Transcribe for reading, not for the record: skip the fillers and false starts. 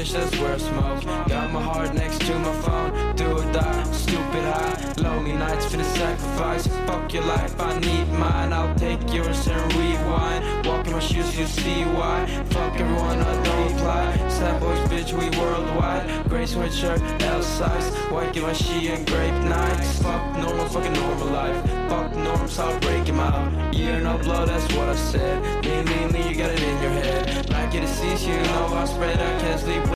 bitch, that's where I smoke. Got my heart next to my phone. Do or die, stupid high. Lonely nights for the sacrifice. Fuck your life, I need mine. I'll take yours and rewind. Walk in my shoes, you see why. Fuck everyone, I don't apply. Sad boys, bitch, we worldwide. Gray sweatshirt, L size. White give my she and grape nights. Fuck normal, fucking normal life. Fuck norms, I'll break him out. Yeah, no blow, that's what I said. Lean, you got it in your head. Back in the seats, you know I spread, I can't sleep.